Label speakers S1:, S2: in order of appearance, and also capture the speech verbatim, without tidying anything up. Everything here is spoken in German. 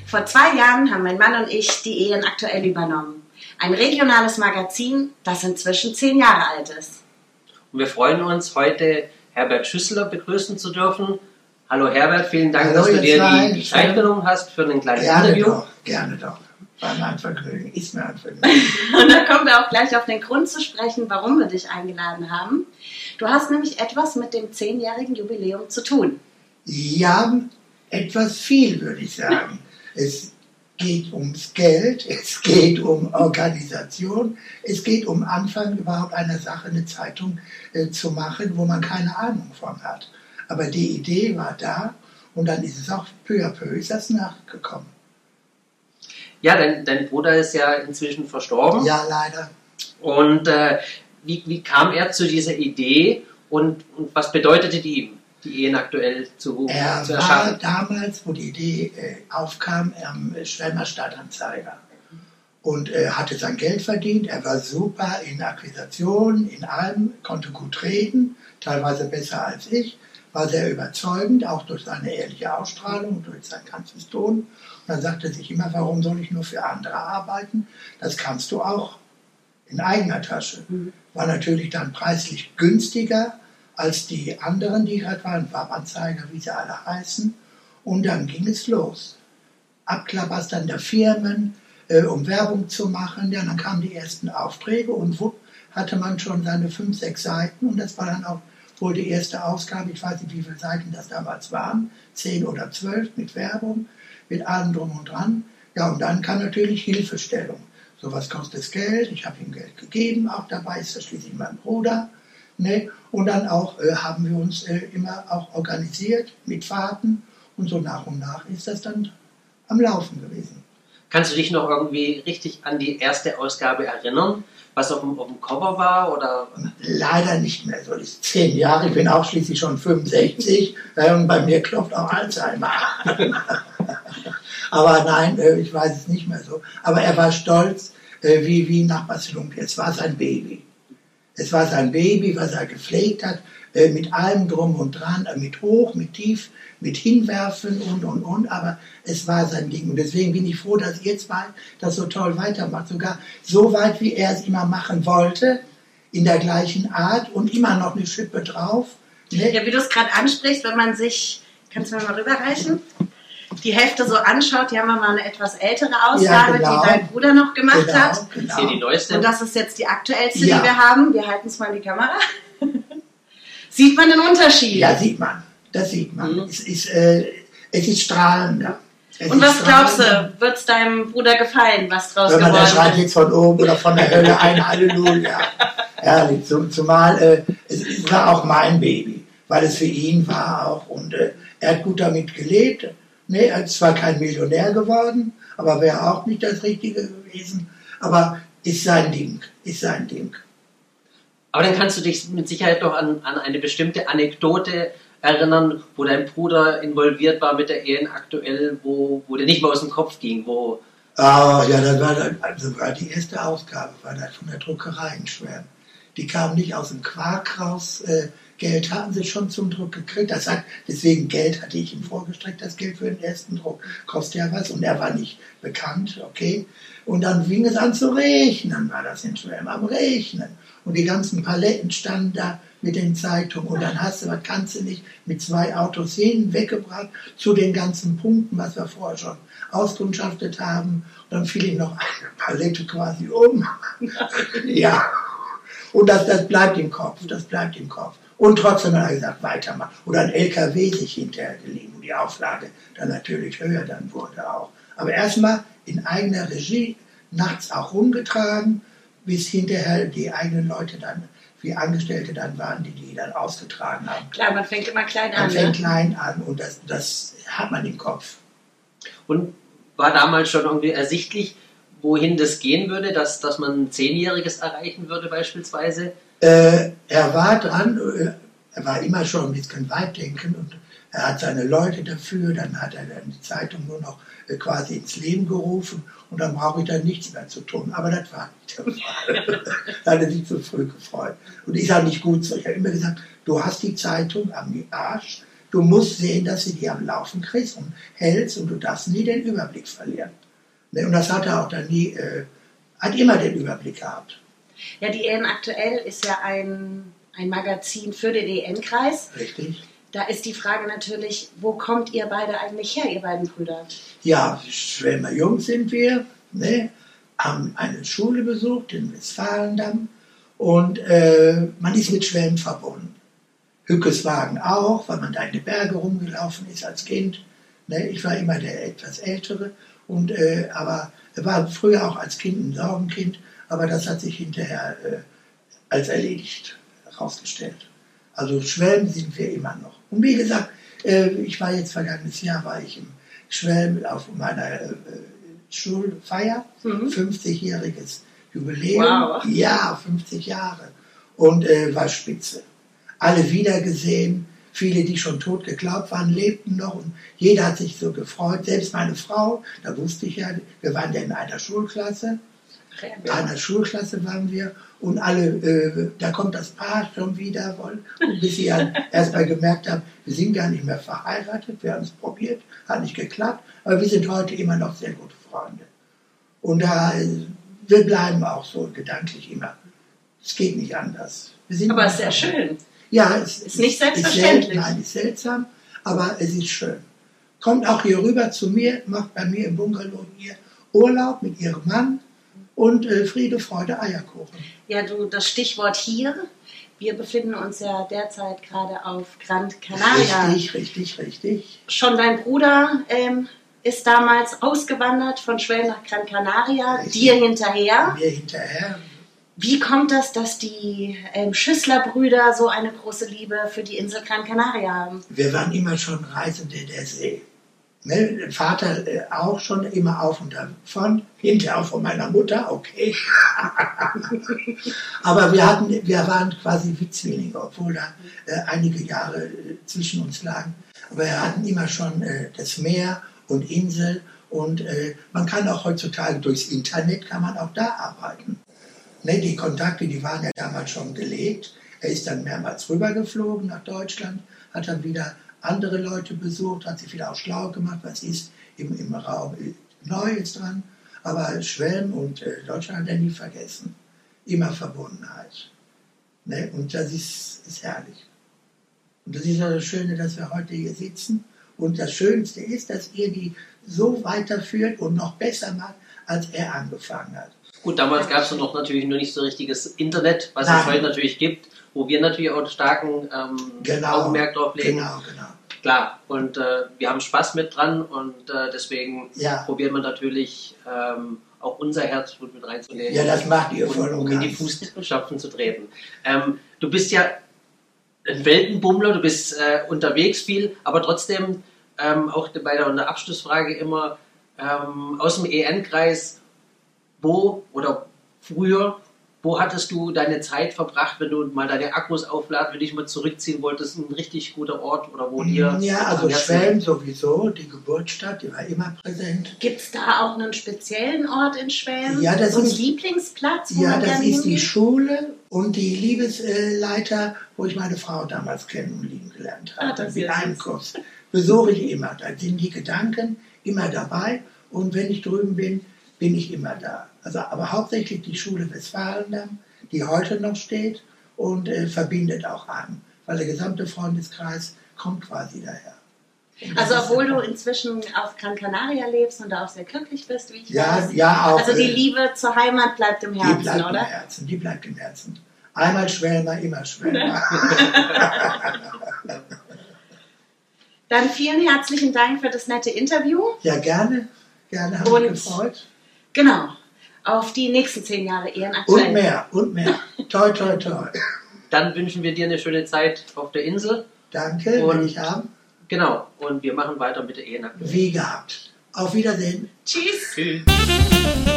S1: Vor zwei Jahren haben mein Mann und ich die Ehen aktuell übernommen. Ein regionales Magazin, das inzwischen zehn Jahre alt ist.
S2: Und wir freuen uns, heute Herbert Schüsseler begrüßen zu dürfen. Hallo Herbert, vielen Dank,
S3: Hallo,
S2: dass du dir
S3: zwei.
S2: die Zeit genommen hast für ein kleines
S3: gerne
S2: Interview.
S3: Doch, gerne doch. War mir ein Vergnügen, ist mir ein Vergnügen.
S1: Und dann kommen wir auch gleich auf den Grund zu sprechen, warum wir dich eingeladen haben. Du hast nämlich etwas mit dem zehnjährigen Jubiläum zu tun.
S3: Ja, etwas viel, würde ich sagen. Es geht ums Geld, es geht um Organisation, es geht um Anfang überhaupt einer Sache, eine Zeitung äh, zu machen, wo man keine Ahnung von hat. Aber die Idee war da und dann ist es auch peu à peu ist das nachgekommen.
S2: Ja, dein, dein Bruder ist ja inzwischen verstorben.
S3: Ja, leider.
S2: Und äh, wie, wie kam er zu dieser Idee und, und was bedeutete die ihm, die Ehen aktuell zu,
S3: er
S2: zu erschaffen?
S3: Er war damals, wo die Idee äh, aufkam, am Schwelmer Stadtanzeiger und äh, hatte sein Geld verdient. Er war super in Akquisition, in allem, konnte gut reden, teilweise besser als ich, war sehr überzeugend, auch durch seine ehrliche Ausstrahlung, durch sein ganzes Ton. Und dann sagte er sich immer, warum soll ich nur für andere arbeiten? Das kannst du auch in eigener Tasche. Mhm. War natürlich dann preislich günstiger als die anderen, die gerade waren, Webanzeiger, wie sie alle heißen. Und dann ging es los. Abklappers dann der Firmen, äh, um Werbung zu machen. Ja, dann kamen die ersten Aufträge und wupp, hatte man schon seine fünf, sechs Seiten. Und das war dann auch wohl die erste Ausgabe, ich weiß nicht, wie viele Seiten das damals waren, zehn oder zwölf mit Werbung, mit allem drum und dran. Ja, und dann kam natürlich Hilfestellung. So, was kostet das Geld? Ich habe ihm Geld gegeben, auch dabei ist das schließlich mein Bruder. Ne? Und dann auch äh, haben wir uns äh, immer auch organisiert mit Fahrten und so nach und nach ist das dann am Laufen gewesen.
S2: Kannst du dich noch irgendwie richtig an die erste Ausgabe erinnern, was auf dem, auf dem Cover war? Oder?
S3: Leider nicht mehr so. Das ist zehn Jahre, ich bin auch schließlich schon fünfundsechzig äh, und bei mir klopft auch Alzheimer. Aber nein, äh, ich weiß es nicht mehr so. Aber er war stolz, äh, wie, wie nach Barcelona. Es war sein Baby. Es war sein Baby, was er gepflegt hat, äh, mit allem drum und dran, äh, mit hoch, mit tief, mit hinwerfen und, und, und. Aber es war sein Ding. Und deswegen bin ich froh, dass ihr zwei das so toll weitermacht. Sogar so weit, wie er es immer machen wollte, in der gleichen Art und immer noch eine Schippe drauf. Ne?
S1: Ja, wie du es gerade ansprichst, wenn man sich, kannst du mir mal rüberreichen? Die Hälfte so anschaut, die haben wir mal eine etwas ältere Ausgabe, ja, genau, die dein Bruder noch gemacht
S3: genau,
S1: hat.
S3: Genau.
S2: Hier die neueste.
S1: Und das ist jetzt die aktuellste,
S3: ja.
S1: die wir haben. Wir halten es mal in die Kamera. Sieht man den Unterschied?
S3: Ja, sieht man. Das sieht man. Mhm. Es ist, äh, es ist strahlender. Es
S1: Und
S3: ist
S1: was glaubst
S3: strahlender.
S1: du, wird es deinem Bruder gefallen, was draus
S3: Wenn man
S1: geworden
S3: da schreit
S1: ist?
S3: jetzt von oben oder von der Hölle ein Halleluja. Herrlich. Zumal äh, es war auch mein Baby, weil es für ihn war auch. Und äh, er hat gut damit gelebt. Nee, er ist zwar kein Millionär geworden, aber wäre auch nicht das Richtige gewesen. Aber ist sein Ding, ist sein Ding.
S2: Aber dann kannst du dich mit Sicherheit noch an, an eine bestimmte Anekdote erinnern, wo dein Bruder involviert war mit der Ehen aktuell, wo, wo der nicht mehr aus dem Kopf ging, wo...
S3: Ah, ja, das war, dann, also war die erste Ausgabe, war das von der Druckerei in Schwern. Die kamen nicht aus dem Quark raus, äh, Geld hatten sie schon zum Druck gekriegt. Das hat, deswegen Geld hatte ich ihm vorgestreckt, das Geld für den ersten Druck. Kostet ja was und er war nicht bekannt, okay. Und dann fing es an zu regnen, war das in Schwelm am Regnen. Und die ganzen Paletten standen da mit den Zeitungen. Und dann hast du, was kannst du nicht, mit zwei Autos hin, weggebracht zu den ganzen Punkten, was wir vorher schon auskundschaftet haben. Und dann fiel ihm noch eine Palette quasi um. Ja. Und das, das bleibt im Kopf, das bleibt im Kopf. Und trotzdem hat er gesagt, weitermachen. Oder ein L K W sich hinterher geliehen, wo die Auflage dann natürlich höher dann wurde auch. Aber erstmal in eigener Regie, nachts auch rumgetragen, bis hinterher die eigenen Leute dann, wie Angestellte dann waren, die die dann ausgetragen haben.
S1: Klar, man fängt immer klein an.
S3: Man fängt
S1: ne?
S3: klein an und das, das hat man im Kopf.
S2: Und war damals schon irgendwie ersichtlich, wohin das gehen würde, dass, dass man ein Zehnjähriges erreichen würde beispielsweise?
S3: Äh, er war dran, äh, er war immer schon ein bisschen weitdenken und er hat seine Leute dafür, dann hat er dann die Zeitung nur noch äh, quasi ins Leben gerufen und dann brauche ich dann nichts mehr zu tun. Aber das war nicht der Fall. Da hat er sich zu früh gefreut. Und ist auch nicht gut so. Ich habe immer gesagt, du hast die Zeitung am Arsch, du musst sehen, dass du die am Laufen kriegst und hältst und du darfst nie den Überblick verlieren. Ne? Und das hat er auch dann nie, äh, hat immer den Überblick gehabt.
S1: Ja, die Ehen aktuell ist ja ein, ein Magazin für den E N-Kreis.
S3: Richtig.
S1: Da ist die Frage natürlich, wo kommt ihr beide eigentlich her, ihr beiden Brüder?
S3: Ja, Schwelmer Jung sind wir, ne? Haben eine Schule besucht in Westfalendamm und äh, man ist mit Schwelm verbunden. Hückeswagen auch, weil man da in die Berge rumgelaufen ist als Kind. Ne? Ich war immer der etwas Ältere, und, äh, aber war früher auch als Kind ein Sorgenkind, aber das hat sich hinterher äh, als erledigt herausgestellt. Also Schwelm sind wir immer noch. Und wie gesagt, äh, ich war jetzt vergangenes Jahr, war ich im Schwelm auf meiner äh, Schulfeier, mhm. fünfzigjähriges Jubiläum.
S1: Wow.
S3: Ja, fünfzig Jahre. Und äh, war spitze. Alle wiedergesehen, viele, die schon tot geglaubt waren, lebten noch und jeder hat sich so gefreut. Selbst meine Frau, da wusste ich ja, wir waren ja in einer Schulklasse. In einer Schulklasse waren wir und alle, äh, da kommt das Paar schon wieder, und bis ich ja erst mal gemerkt habe, wir sind gar nicht mehr verheiratet, wir haben es probiert, hat nicht geklappt, aber wir sind heute immer noch sehr gute Freunde. Und da, wir bleiben auch so gedanklich immer. Es geht nicht anders. Wir sind
S1: aber es ist sehr schön.
S3: Ja, es
S1: ist nicht selbstverständlich.
S3: Ist sel- nein, ist seltsam, aber es ist schön. Kommt auch hier rüber zu mir, macht bei mir im Bungalow hier Urlaub mit ihrem Mann. Und äh, Friede, Freude, Eierkuchen.
S1: Ja, du, das Stichwort hier. Wir befinden uns ja derzeit gerade auf Gran Canaria.
S3: Richtig, richtig, richtig.
S1: Schon dein Bruder ähm, ist damals ausgewandert von Schwelm nach Gran Canaria, richtig. Dir hinterher.
S3: Mir hinterher.
S1: Wie kommt das, dass die ähm, Schüssler-Brüder so eine große Liebe für die Insel Gran Canaria haben?
S3: Wir waren immer schon Reisende der See. Ne, Vater äh, auch schon immer auf und davon, hinterher auch von meiner Mutter, okay. Aber wir, hatten, wir waren quasi wie Zwillinge, obwohl da äh, einige Jahre äh, zwischen uns lagen. Aber wir hatten immer schon äh, das Meer und Insel und äh, man kann auch heutzutage durchs Internet, kann man auch da arbeiten. Ne, die Kontakte, die waren ja damals schon gelegt. Er ist dann mehrmals rübergeflogen nach Deutschland, hat dann wieder andere Leute besucht, hat sich wieder auch schlau gemacht, was ist im, im Raum Neues dran. Aber Schwelm und äh, Deutschland hat er nie vergessen. Immer Verbundenheit. Ne? Und das ist, ist herrlich. Und das ist ja das Schöne, dass wir heute hier sitzen. Und das Schönste ist, dass ihr die so weiterführt und noch besser macht, als er angefangen hat.
S2: Gut, damals gab es noch natürlich nur nicht so richtiges Internet, was
S3: Nein.
S2: es heute natürlich gibt, wo wir natürlich auch einen starken ähm,
S3: genau,
S2: Augenmerk drauf legen.
S3: Genau, genau.
S2: Klar, und äh, wir haben Spaß mit dran und äh, deswegen
S3: ja.
S2: probieren wir natürlich ähm, auch unser Herzblut mit reinzulegen.
S3: Ja, das macht ihr voll und
S2: um
S3: ganz.
S2: in die Fußstapfen zu treten. Ähm, du bist ja ein Weltenbummler, du bist äh, unterwegs viel, aber trotzdem ähm, auch bei der, der Abschlussfrage immer ähm, aus dem E N-Kreis, wo oder früher, wo hattest du deine Zeit verbracht, wenn du mal deine Akkus aufladen, wenn du dich mal zurückziehen wolltest, ein richtig guter Ort oder wo dir...
S3: Ja, also Schwelm sowieso, die Geburtsstadt, die war immer präsent.
S1: Gibt es da auch einen speziellen Ort in Schwelm?
S3: Ja, das
S1: so einen
S3: ist,
S1: Lieblingsplatz? Wo
S3: ja,
S1: man
S3: das
S1: gerne
S3: ist
S1: hingeht?
S3: die Schule und die Liebesleiter, wo ich meine Frau damals kennen und lieben gelernt habe.
S1: Ah, das
S3: mit
S1: ist
S3: einem
S1: süß.
S3: Kurs. Besuche ich immer. Da sind die Gedanken immer dabei und wenn ich drüben bin, bin ich immer da. Also, aber hauptsächlich die Schule Westfalendamm, die heute noch steht und äh, verbindet auch an, weil der gesamte Freundeskreis kommt quasi daher.
S1: Also obwohl du inzwischen auf Gran Canaria lebst und da auch sehr glücklich bist, wie ich
S3: ja,
S1: weiß.
S3: Ja, auch.
S1: Also die
S3: äh,
S1: Liebe zur Heimat bleibt im Herzen,
S3: die bleibt
S1: oder?
S3: im Herzen, die bleibt im Herzen. Einmal Schwelmer, immer Schwelmer.
S1: Dann vielen herzlichen Dank für das nette Interview.
S3: Ja, gerne. Gerne, hat mich gefreut.
S1: Genau. Auf die nächsten zehn Jahre Ehren aktuell.
S3: Und mehr, und mehr. Toi, toi, toi.
S2: Dann wünschen wir dir eine schöne Zeit auf der Insel.
S3: Danke,
S2: und,
S3: will ich haben.
S2: Genau, und wir machen weiter mit der Ehren aktuell.
S3: Wie gehabt. Auf Wiedersehen.
S1: Tschüss.
S2: Tschüss.